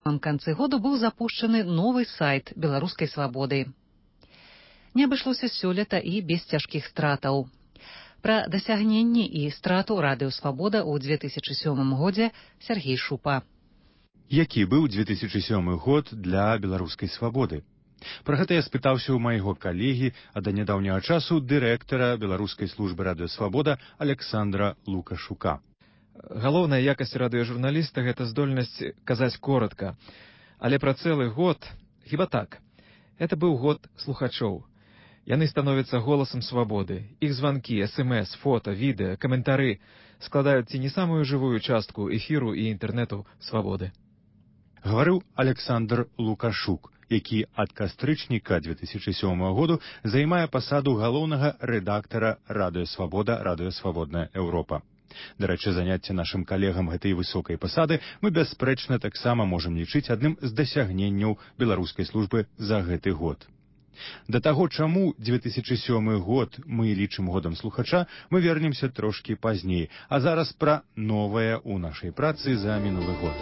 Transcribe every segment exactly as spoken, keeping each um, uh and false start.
самым канцы году быў запушчаны новы сайт беларускай свабоды. Не абышлося сёлета і без цяжкіх стратаў. Пра дасягненні і страту радыё «Свабода» ў две тысячы сёмым годзе Сергей Шупа. Які быў две тысячы сёмы год для беларускай свабоды? Пра гэта я спытаўся ў майго калегі, а да нядаўняга часу дырэктара беларускай службы радыё «Свабода» Александра Лукашука. Галоўная якасць радыёжурналіста — гэта здольнасць казаць коратка. Але пра цэлы год, хіба так. Это быў год слухачоў. Яны становяцца голасам свабоды. Іх званкі, эс-эм-эс, фота, відэа, каментары складаюць ці не самую жывую частку эфіру і інтэрнэту свабоды. Гаварыў Александр Лукашук, які ад кастрычніка две тысячы сёмага году займае пасаду галоўнага рэдактара радыё «Свабода», радыё «Свабодная Еўропа». Дарэчы, заняцце нашым калегам гэтай высокай пасады мы бясспрэчна таксама можам лічыць адным з дасягненняў беларускай службы за гэты год. Да таго, чаму две тысячы сёмы год мы лічым годам слухача, мы вернемся трошкі пазней, а зараз пра новае ў нашай працы за мінулы год.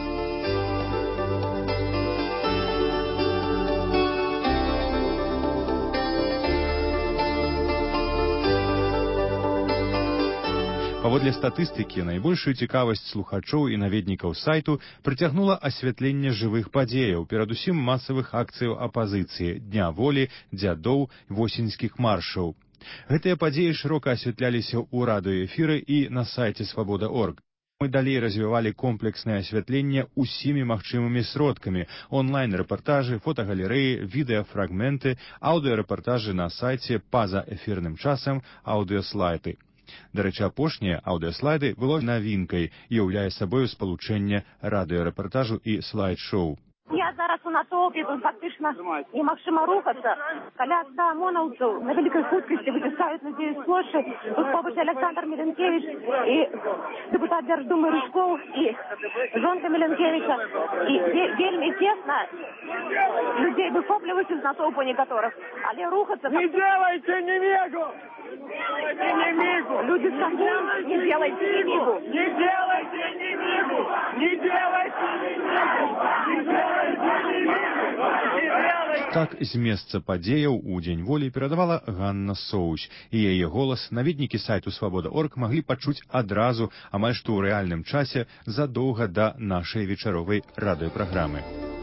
Паводле статыстыкі, найбольшую цікавасць слухачоў і наведнікаў сайту прыцягнула асвятленне жывых падзеяў, перадусім масавых акцыяў апазіцыі, Дня волі, дзядоў, восеньскіх маршаў. Гэтыя падзеі шырока асвятляліся ў радыёэфіры і на сайце свабода точка орг. Мы далей развівалі комплекснае асвятленне усімі магчымымі сродкамі: онлайн-рэпартажы, фотагалерэі, відэафрагменты, аўдыёрэпартажы на сайце па-за эфірным часам, аўдыёслайды. Дарэчы, апошнія аўдыёслайды было навінкай і ўяўляе сабою спалучэнне радыёрэпартажу і слайд-шоу. Я зараз у натоўпе, тут фактычна немагчыма рухацца. Каля ста омонаўцаў на вялікай хуткасці выцісаюць людзей з плошчы. Тут побач Александр Міленкевіч і дэпутат Дзярждумы Рыжкоў і жонка Міленкевіча. І вельмі цесна людзей выхопліваюць з натоўпу некаторых. Але рухацца... Не делайте немигу! Не мигу! Люди скажут, не делайте немигу! Не делайте немигу! Не делайте немигу! Не делайте! Так з месца падзеяў у Дзень волі перадавала Ганна Соусь, і яе голас наведнікі сайту свабода точка орг маглі пачуць адразу, амаль што ў рэальным часе, задоўга да нашай вечаровай радыёпраграмы.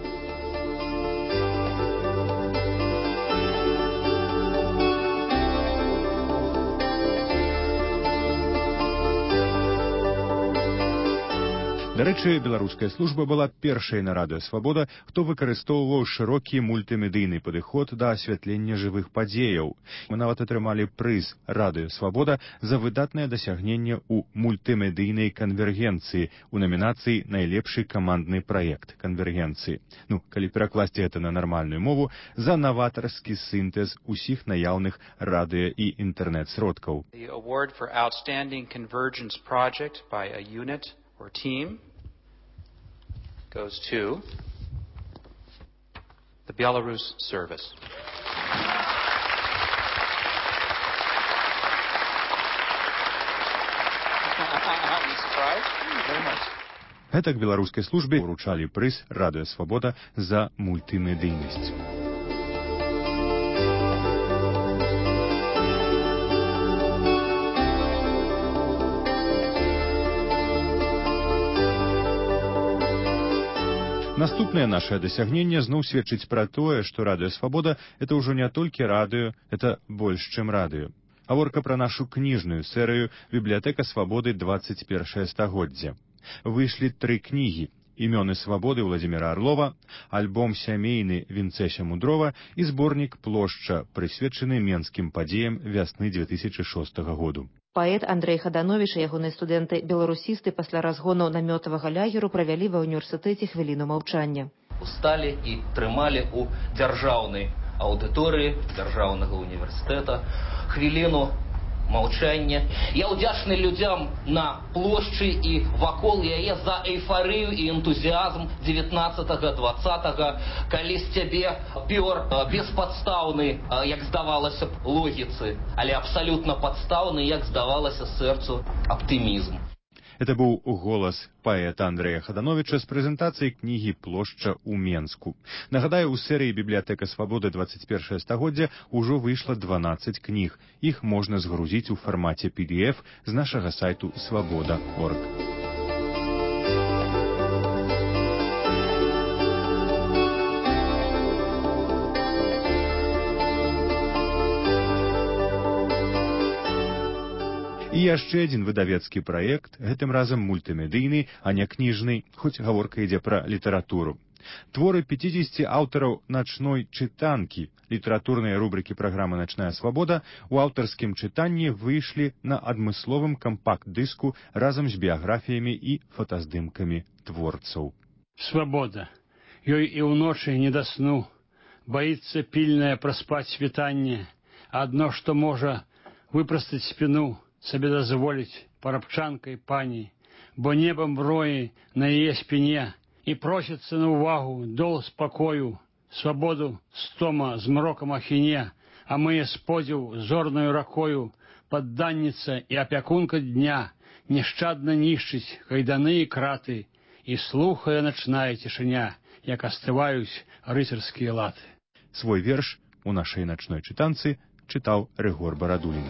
Дарэчы, беларуская служба была першай на радыё «Свабода», хто выкарыстоўваў шырокі мультымедыйны падыход да асвятлення жывых падзеяў. Мы нават атрымалі прыз «Радыё Свабода» за выдатнае дасягненне ў мультымедыйнай канвергенцыі у намінацыі «Найлепшы камандны праект канвергенцыі». Ну, калі перакласці гэта на нармальную мову, за наватарскі сінтэз усіх наяўных радыё і інтэрнэт-сродкаў. The award for outstanding convergence project by a unit or team goes to the Belarus service. Гэтак беларускай службе уручалі прыз «Радыё Свабода» за мультымедыйнасць. Наступнае нашае дасягненне зноў сведчыць пра тое, што радыё «Свабода» — это ўжо не толькі радыё, это больш, чым радыё. Гаворка пра нашу кніжную серыю «Бібліятэка свабоды двадцать першае стагоддзе». Выйшлі тры кнігі: «Імёны свабоды» Владзіміра Арлова, альбом сямейны Вінцэся Мудрова і зборнік «Плошча», прысвечаны менскім падзеям вясны две тысячы шостага году. Паэт Андрэй Хадановіч і ягоныя студэнты-беларусісты пасля разгону намётавага лагеру правялі ва ўніверсітэце хвіліну маўчання. Усталі і трымалі ў дзяржаўнай аўдыторыі дзяржаўнага універсітэта хвіліну маўчання. Я ўдзячны людзям на плошчы і вакол яе за эйфарыю і энтузіазм дзевятнаццатага дваццатага, калі з цябе пёр беспадстаўны, як здавалася б, логіцы, але абсалютна падстаўны, як здавалася сэрцу, аптымізм. Это быў голас паэта Андрэя Хадановіча з прэзентацыяй кнігі «Плошча ў Менску». Нагадаю, у серыі «Бібліятэка свабоды двадцать першае стагоддзя» ужо выйшла дванаццаць кніг. Іх можна згрузіць у фармаце пі ді эф з нашага сайту свабода точка орг. І яшчэ адзін выдавецкі праект, гэтым разам мультымедыйны, а не кніжны, хоць гаворка ідзе пра літаратуру. Творы пяцідзесяці аўтараў начной чытанкі, літаратурныя рубрыкі праграмы «Начная свабода» у аўтарскім чытанні выйшлі на адмысловым кампакт-дыску разам з біяграфіямі і фотаздымкамі творцаў. Свабода. Ёй і ўночы не да сну. Баіцца пільнае праспаць світанне. Адно, што можа выпрастаць спіну, сабе дазволіць парабчанкай пані, бо небам броі на яе спіне і просіцца на ўвагу дол спакою, свабоду стома з мрокам ахіне, а мые сподзіў зорнаю ракою, падданніца і апякунка дня няшчадна нішчыць кайданы і краты, і слухае начная цішыня, як астываюць рыцарскія латы. Свой верш у нашай начной чытанцы чытаў Рыгор Барадулін.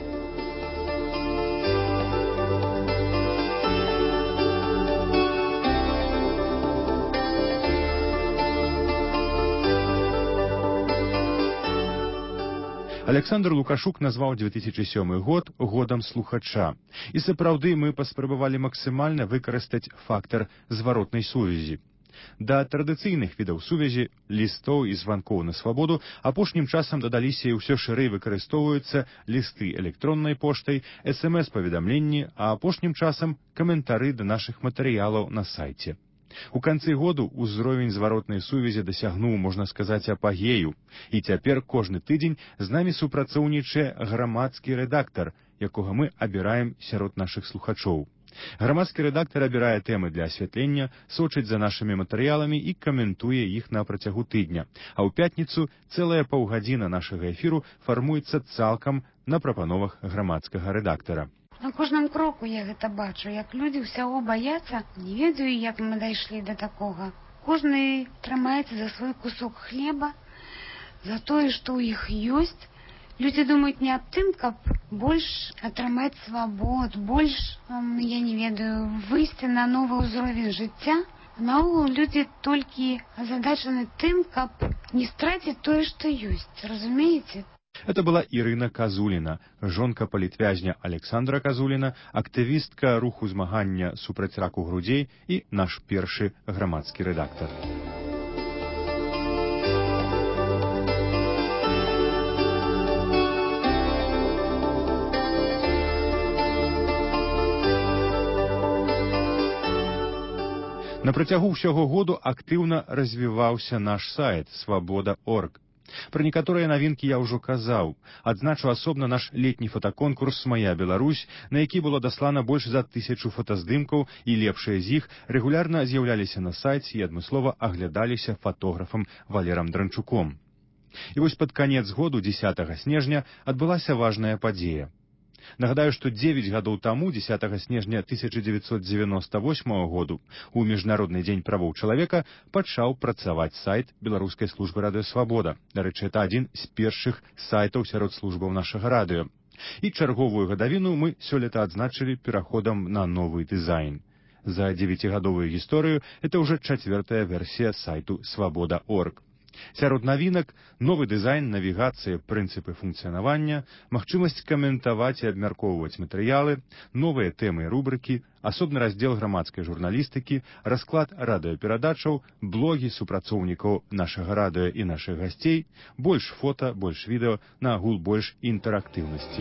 Александр Лукашук назваў две тысячи сёмы год годам слухача. І сапраўды мы паспрабавалі максімальна выкарыстаць фактар зваротнай сувязі. Да традыцыйных відаў сувязі, лістоў і званкоў на свабоду апошнім часам дадаліся і ўсё шырэй выкарыстоўваюцца лісты электроннай поштай, эс эм эс-паведамленні, а апошнім часам каментары да нашых матэрыялаў на сайце. У канцы году ўзровень зваротнай сувязі дасягнуў, можна сказаць, апагею. І цяпер кожны тыдзень з намі супрацоўнічае грамадскі рэдактар, якога мы абіраем сярод нашых слухачоў. Грамадскі рэдактар абірае тэмы для асвятлення, сочыць за нашымі матэрыяламі і каментуе іх на працягу тыдня. А ў пятніцу цэлая паўгадзіна нашага эфіру фармуецца цалкам на прапановах грамадскага рэдактара. На кожным кроку я гэта бачу, як людзі ўсяго баяцца, не ведаю, як мы дайшлі да такога. Кожны трымаецца за свой кусок хлеба, за тое, што ў іх ёсць. Людзі думаюць не аб тым, каб больш атрымаць свабод, больш, я не ведаю, выйсці на новы ўзровень жыцця. Наогул людзі толькі азадачаны тым, каб не страціць тое, што ёсць. Разумееце? Это была Ірына Казуліна, жонка палітвязня Александра Казуліна, актывістка руху змагання супраць раку грудзей і наш першы грамадскі рэдактар. На працягу ўсяго году актыўна развіваўся наш сайт свабода точка орг. Пра некаторыя навінкі я ўжо казаў. Адзначу асобна наш летні фотаконкурс «Мая Беларусь», на які было даслана больш за тысячу фотаздымкаў, і лепшыя з іх рэгулярна з'яўляліся на сайце і адмыслова аглядаліся фотографам Валерам Дранчуком. І вось пад канец году, дзесятага снежня, адбылася важная падзея. Нагадаю, што дзевяць гадоў таму, дзесятага снежня тысяча дзевяцьсот дзевяноста восьмага году, у Міжнародны дзень правоў чалавека пачаў працаваць сайт Беларускай службы радыёсвабода. Дарэчы, это адзін з першых сайтаў сярод службаў нашага радыё. І чарговую гадавіну мы сёлета адзначылі пераходам на новы дызайн. За дзевяцігадовую гісторыю это ўжо чацвёртая версія сайту свабода точка орг. Сярод навінак новы дызайн, навігацыя, прынцыпы функцыянавання, магчымасць каментаваць і абмяркоўваць матэрыялы, новыя тэмы і рубрыкі, асобны раздзел грамадскай журналістыкі, расклад радыёперадачаў, блогі супрацоўнікаў нашага радыё і нашых гасцей, больш фота, больш відэо, наагул больш інтэрактыўнасці.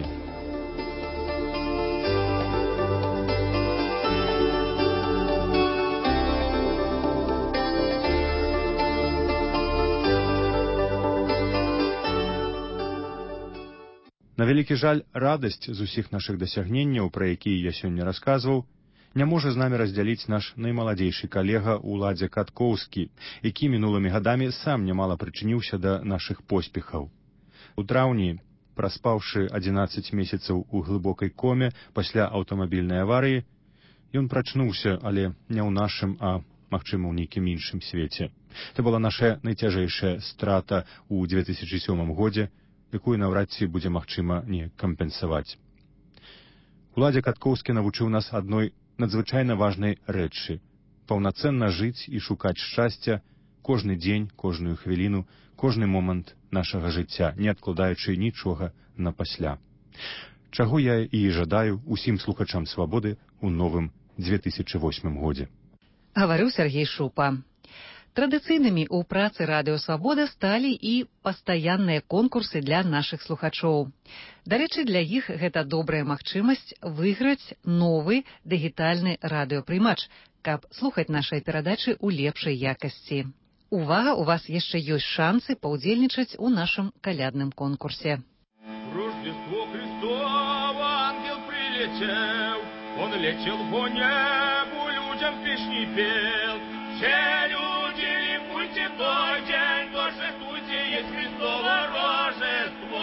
На вялікі жаль, радасць з усіх нашых дасягненняў, пра якія я сёння расказваў, не можа з намі раздзяліць наш наймаладзейшы калега Уладзя Каткоўскі, які мінулымі гадамі сам нямала прычыніўся да нашых поспехаў. У траўні, праспаўшы адзінаццаць месяцаў у глыбокай коме пасля аўтамабільнай аварыі, Ён прачнуўся, але не ў нашым, а, магчыма, ў нейкім іншым свеце. Это была наша найцяжэйшая страта ў две тысячы сёмым годзе, якую наўрад ці будзе магчыма не кампенсаваць. Уладзя Каткоўскі навучыў нас адной надзвычайна важнай рэчы — паўнацэнна жыць і шукаць шчасця кожны дзень, кожную хвіліну, кожны момант нашага жыцця, не адкладаючы нічога на пасля. Чаго я і жадаю усім слухачам свабоды ў новым две тысячы восьмым годзе. Гаварыў Сергей Шупа. Традыцыйнымі ў працы радыё «Свабода» сталі і пастаянныя конкурсы для нашых слухачоў. Дарэчы, для іх гэта добрая магчымасць выйграць новы дыгітальны радыёпрымач, каб слухаць нашыя перадачы ў лепшай якасці. Увага, у вас яшчэ ёсць шансы паўдзельнічаць у нашым калядным конкурсе. Рождество Христово, ангел прилетел, он летел по небу, людям песни пел. Все люди ликуйте той день, торжествуйте, есть Христово Рождество.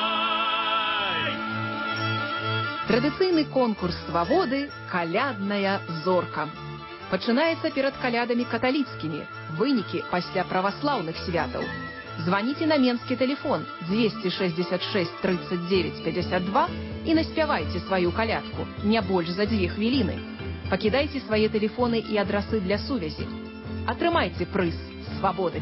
Традыцыйны конкурс свабоды «Калядная зорка». Пачынаецца перад калядамі каталіцкімі, вынікі пасля праваслаўных святаў. Званіце на менскі тэлефон двести шестьдесят шесть тридцать девять пятьдесят два і наспявайце сваю калядку, не больш за дзве хвіліны. Пакідайце свае тэлефоны і адрасы для сувязі. Атрымайце прыз свабоды.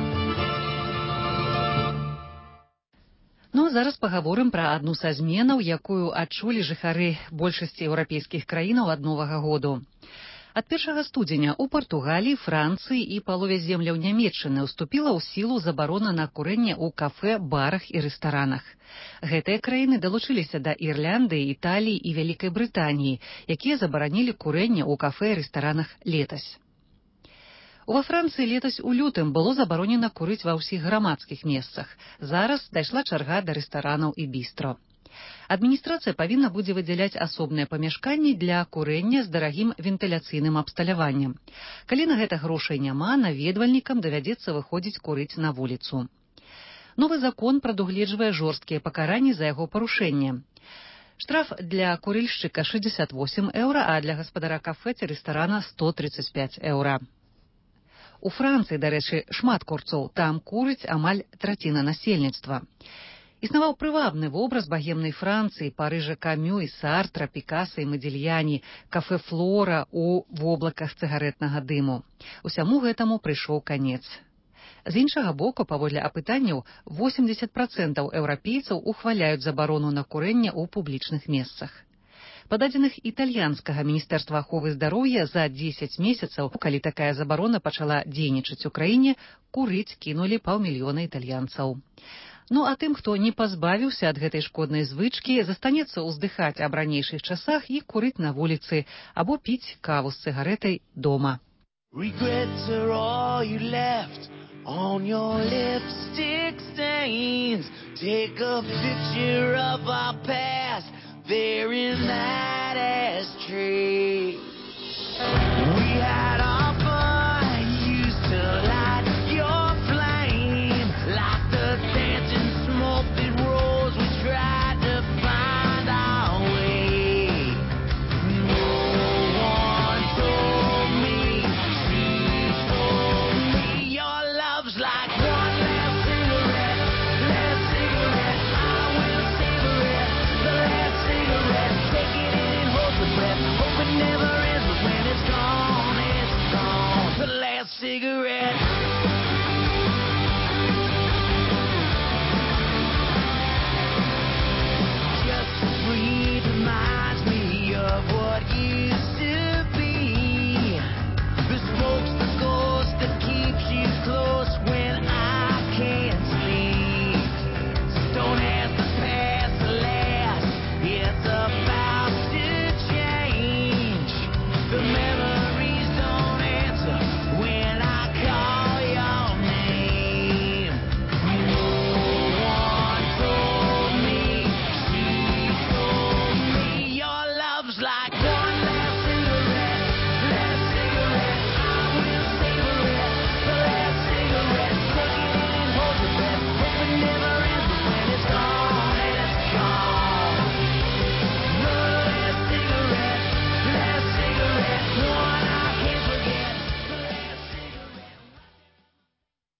Ну, зараз пагаворым пра адну са зменаў, якую адчулі жыхары большасці еўрапейскіх краінаў ад новага году. Ад першага студзеня ў Партугаліі, Францыі і палове земляў Нямецчыны ўступіла ў сілу забарона на курэнне ў кафэ, барах і рэстаранах. Гэтыя краіны далучыліся да Ірландыі, Італіі і Вялікай Брытаніі, якія забаранілі курэнне ў кафэ і рэстаранах летась. Ува Францыі летась у лютым было забаронена курыць ва ўсіх грамадскіх месцах. Зараз дайшла чарга да рэстаранаў і бістро. Адміністрацыя павінна будзе выдзяляць асобныя памяшканні для курэння з дарагім вентыляцыйным абсталяваннем. Калі на гэта грошай няма, наведвальнікам давядзецца выходзіць курыць на вуліцу. Новы закон прадугледжвае жорсткія пакаранні за яго парушэнне. Штраф для курильшчыка шестьдесят восемь еўра, а для гаспадара кафе ці рэстарана сто тридцать пять еўра. У Францыі, дарэчы, шмат курцоў, там курыць амаль траціна насельніцтва. Існаваў прывабны вобраз багемнай Францыі, Парыжа Камю і Сартра, Пікаса і Мадзільяні, кафэ Флора у воблаках цыгарэтнага дыму. Усяму гэтаму прыйшоў канец. З іншага боку, паводле апытанняў, восемьдесят процентаў еўрапейцаў ухваляюць забарону на курэнне ў публічных месцах. Па дадзеных італьянскага міністэрства аховы здароўя за дзесяць месяцаў, калі такая забарона пачала дзейнічаць у краіне, курыць кінулі паўмільёна італьянцаў. Ну а тым, хто не пазбавіўся ад гэтай шкоднай звычкі, застанецца ўздыхаць аб ранейшых часах і курыць на вуліцы або піць каву з цыгарэтай дома. Regrets are all you left on your lipstick stains. Take a picture of our past there in that ashtray.